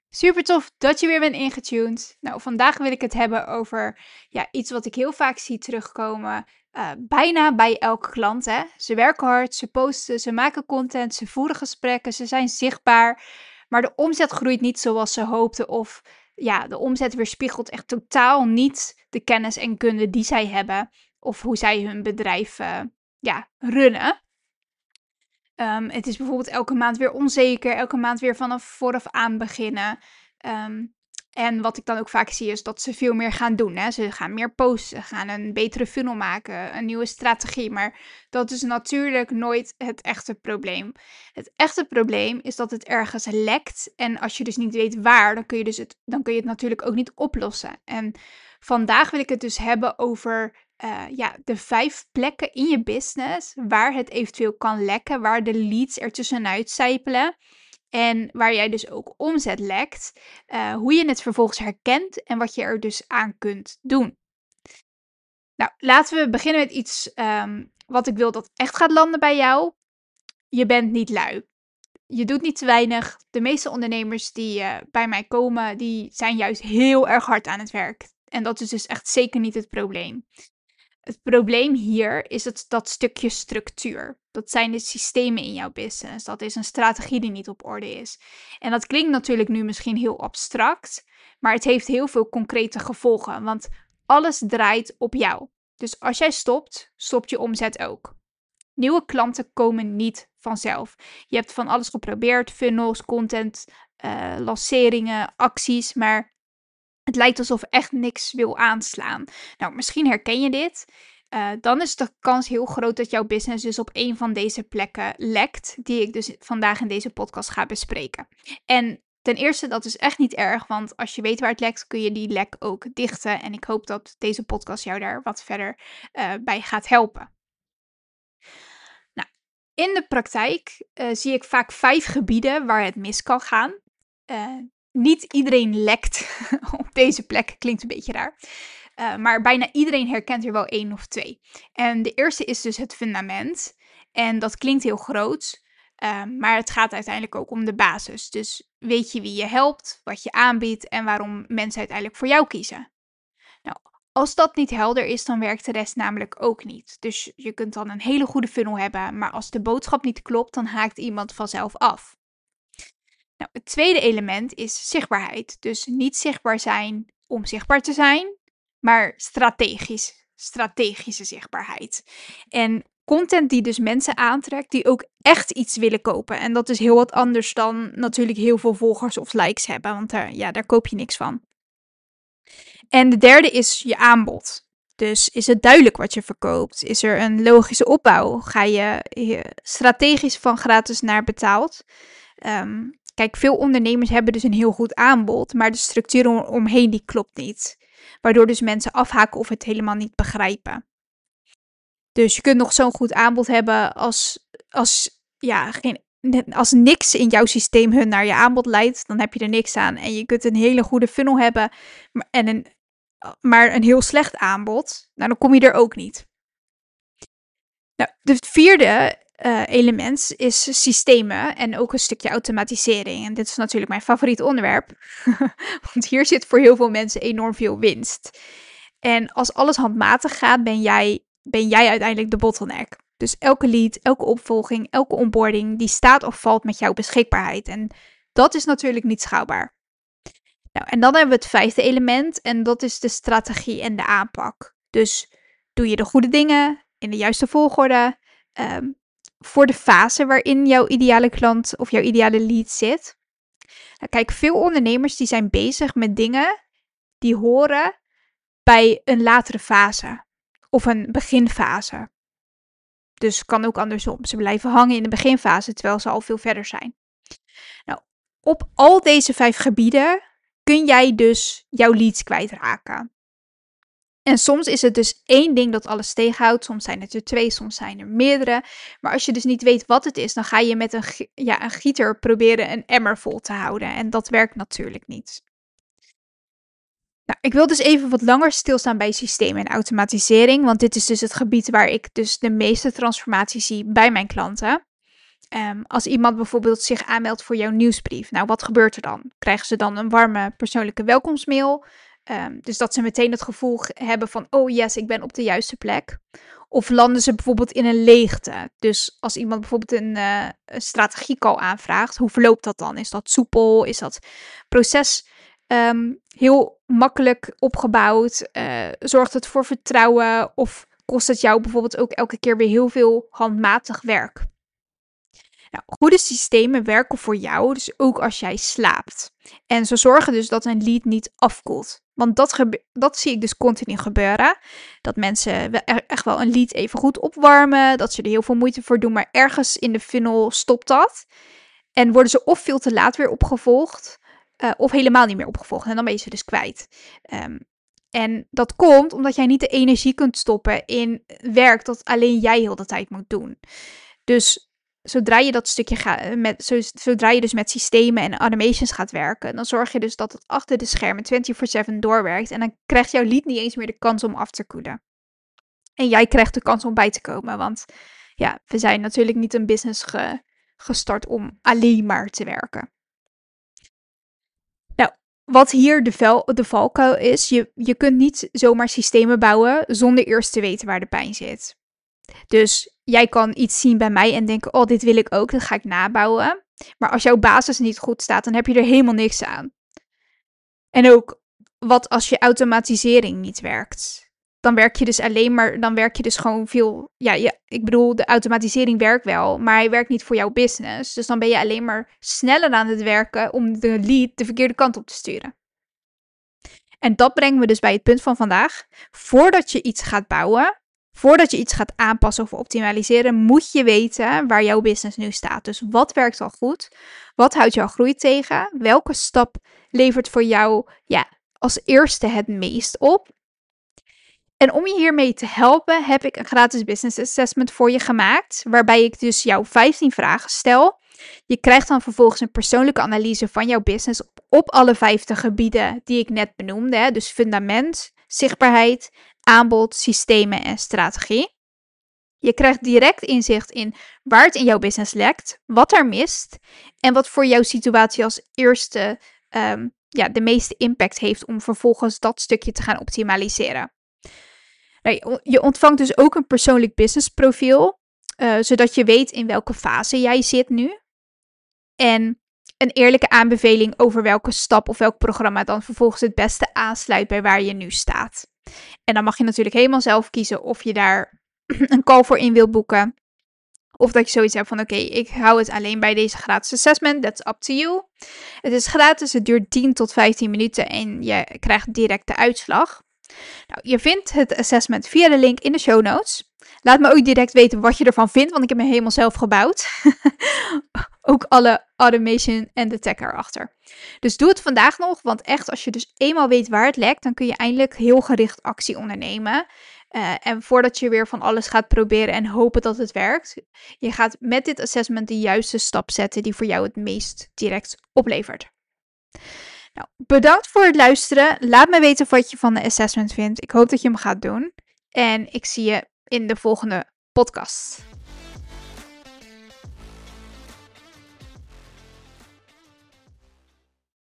Super tof dat je weer bent ingetuned. Nou, vandaag wil ik het hebben over iets wat ik heel vaak zie terugkomen. Bijna bij elke klant. Hè? Ze werken hard, ze posten, ze maken content, ze voeren gesprekken, ze zijn zichtbaar. Maar de omzet groeit niet zoals ze hoopten. Of de omzet weerspiegelt echt totaal niet de kennis en kunde die zij hebben. Of hoe zij hun bedrijf runnen. Het is bijvoorbeeld elke maand weer onzeker, elke maand weer vanaf vooraf aan beginnen. En wat ik dan ook vaak zie is dat ze veel meer gaan doen. Hè? Ze gaan meer posten, gaan een betere funnel maken, een nieuwe strategie. Maar dat is natuurlijk nooit het echte probleem. Het echte probleem is dat het ergens lekt. En als je dus niet weet waar, dan kun je het natuurlijk ook niet oplossen. En vandaag wil ik het dus hebben over de 5 plekken in je business waar het eventueel kan lekken, waar de leads er tussenuit sijpelen en waar jij dus ook omzet lekt, hoe je het vervolgens herkent en wat je er dus aan kunt doen. Nou, laten we beginnen met iets wat ik wil dat echt gaat landen bij jou. Je bent niet lui. Je doet niet te weinig. De meeste ondernemers die bij mij komen, die zijn juist heel erg hard aan het werk. En dat is dus echt zeker niet het probleem. Het probleem hier is dat stukje structuur. Dat zijn de systemen in jouw business. Dat is een strategie die niet op orde is. En dat klinkt natuurlijk nu misschien heel abstract, maar het heeft heel veel concrete gevolgen, want alles draait op jou. Dus als jij stopt, stopt je omzet ook. Nieuwe klanten komen niet vanzelf. Je hebt van alles geprobeerd, funnels, content, lanceringen, acties, maar het lijkt alsof echt niks wil aanslaan. Nou, misschien herken je dit. Dan is de kans heel groot dat jouw business dus op een van deze plekken lekt, die ik dus vandaag in deze podcast ga bespreken. En ten eerste, dat is echt niet erg, want als je weet waar het lekt, kun je die lek ook dichten. En ik hoop dat deze podcast jou daar wat verder bij gaat helpen. Nou, in de praktijk zie ik vaak 5 gebieden waar het mis kan gaan. Niet iedereen lekt op deze plek, klinkt een beetje raar. Maar bijna iedereen herkent er wel 1 of 2. En de eerste is dus het fundament. En dat klinkt heel groot, maar het gaat uiteindelijk ook om de basis. Dus weet je wie je helpt, wat je aanbiedt en waarom mensen uiteindelijk voor jou kiezen. Nou, als dat niet helder is, dan werkt de rest namelijk ook niet. Dus je kunt dan een hele goede funnel hebben, maar als de boodschap niet klopt, dan haakt iemand vanzelf af. Nou, het tweede element is zichtbaarheid. Dus niet zichtbaar zijn om zichtbaar te zijn, maar strategische zichtbaarheid. En content die dus mensen aantrekt die ook echt iets willen kopen. En dat is heel wat anders dan natuurlijk heel veel volgers of likes hebben, want daar koop je niks van. En de derde is je aanbod. Dus is het duidelijk wat je verkoopt? Is er een logische opbouw? Ga je strategisch van gratis naar betaald? Kijk, veel ondernemers hebben dus een heel goed aanbod, maar de structuur omheen die klopt niet. Waardoor dus mensen afhaken of het helemaal niet begrijpen. Dus je kunt nog zo'n goed aanbod hebben als niks in jouw systeem hun naar je aanbod leidt, dan heb je er niks aan. En je kunt een hele goede funnel hebben maar een heel slecht aanbod, nou dan kom je er ook niet. Nou, de vierde element is systemen en ook een stukje automatisering. En dit is natuurlijk mijn favoriet onderwerp, want hier zit voor heel veel mensen enorm veel winst. En als alles handmatig gaat, ben jij uiteindelijk de bottleneck. Dus elke lead, elke opvolging, elke onboarding, die staat of valt met jouw beschikbaarheid. En dat is natuurlijk niet schaalbaar. Nou, en dan hebben we het vijfde element en dat is de strategie en de aanpak. Dus doe je de goede dingen in de juiste volgorde voor de fase waarin jouw ideale klant of jouw ideale lead zit. Nou, kijk, veel ondernemers die zijn bezig met dingen die horen bij een latere fase of een beginfase. Dus kan ook andersom. Ze blijven hangen in de beginfase terwijl ze al veel verder zijn. Nou, op al deze 5 gebieden kun jij dus jouw leads kwijtraken. En soms is het dus 1 ding dat alles tegenhoudt. Soms zijn het er 2, soms zijn er meerdere. Maar als je dus niet weet wat het is, dan ga je met een gieter proberen een emmer vol te houden. En dat werkt natuurlijk niet. Nou, ik wil dus even wat langer stilstaan bij systemen en automatisering. Want dit is dus het gebied waar ik dus de meeste transformatie zie bij mijn klanten. Als iemand bijvoorbeeld zich aanmeldt voor jouw nieuwsbrief, nou, wat gebeurt er dan? Krijgen ze dan een warme persoonlijke welkomstmail? Dus dat ze meteen het gevoel hebben van, oh yes, ik ben op de juiste plek. Of landen ze bijvoorbeeld in een leegte? Dus als iemand bijvoorbeeld een strategiecall aanvraagt, hoe verloopt dat dan? Is dat soepel? Is dat proces heel makkelijk opgebouwd? Zorgt het voor vertrouwen? Of kost het jou bijvoorbeeld ook elke keer weer heel veel handmatig werk? Nou, goede systemen werken voor jou, dus ook als jij slaapt. En ze zorgen dus dat een lead niet afkoelt. Want dat zie ik dus continu gebeuren. Dat mensen echt wel een lead even goed opwarmen. Dat ze er heel veel moeite voor doen, maar ergens in de funnel stopt dat. En worden ze of veel te laat weer opgevolgd, of helemaal niet meer opgevolgd. En dan ben je ze dus kwijt. En dat komt omdat jij niet de energie kunt stoppen in werk dat alleen jij heel de tijd moet doen. Dus zodra je dat stukje zodra je dus met systemen en automations gaat werken, dan zorg je dus dat het achter de schermen 24/7 doorwerkt. En dan krijgt jouw lead niet eens meer de kans om af te koelen. En jij krijgt de kans om bij te komen. Want ja, we zijn natuurlijk niet een business gestart om alleen maar te werken. Nou, wat hier de valkuil is, je kunt niet zomaar systemen bouwen zonder eerst te weten waar de pijn zit. Dus jij kan iets zien bij mij en denken, oh, dit wil ik ook, dat ga ik nabouwen. Maar als jouw basis niet goed staat, dan heb je er helemaal niks aan. En ook, wat als je automatisering niet werkt? Dan werk je dus gewoon veel, ik bedoel, de automatisering werkt wel, maar hij werkt niet voor jouw business. Dus dan ben je alleen maar sneller aan het werken om de lead de verkeerde kant op te sturen. En dat brengt me dus bij het punt van vandaag. Voordat je iets gaat bouwen, voordat je iets gaat aanpassen of optimaliseren, moet je weten waar jouw business nu staat. Dus wat werkt al goed? Wat houdt jouw groei tegen? Welke stap levert voor jou als eerste het meest op? En om je hiermee te helpen, heb ik een gratis business assessment voor je gemaakt, waarbij ik dus jou 15 vragen stel. Je krijgt dan vervolgens een persoonlijke analyse van jouw business op alle 50 gebieden die ik net benoemde. Hè? Dus fundament, zichtbaarheid, aanbod, systemen en strategie. Je krijgt direct inzicht in waar het in jouw business lekt, wat er mist en wat voor jouw situatie als eerste de meeste impact heeft om vervolgens dat stukje te gaan optimaliseren. Nou, je ontvangt dus ook een persoonlijk business profiel, zodat je weet in welke fase jij zit nu. En een eerlijke aanbeveling over welke stap of welk programma dan vervolgens het beste aansluit bij waar je nu staat. En dan mag je natuurlijk helemaal zelf kiezen of je daar een call voor in wilt boeken. Of dat je zoiets hebt van oké, ik hou het alleen bij deze gratis assessment. That's up to you. Het is gratis, het duurt 10 tot 15 minuten en je krijgt direct de uitslag. Nou, je vindt het assessment via de link in de show notes. Laat me ook direct weten wat je ervan vindt, want ik heb hem helemaal zelf gebouwd. Ook alle automation en de tech erachter. Dus doe het vandaag nog, want echt als je dus eenmaal weet waar het lekt, dan kun je eindelijk heel gericht actie ondernemen. En voordat je weer van alles gaat proberen en hopen dat het werkt, je gaat met dit assessment de juiste stap zetten die voor jou het meest direct oplevert. Nou, bedankt voor het luisteren. Laat me weten wat je van de assessment vindt. Ik hoop dat je hem gaat doen. En ik zie je in de volgende podcast.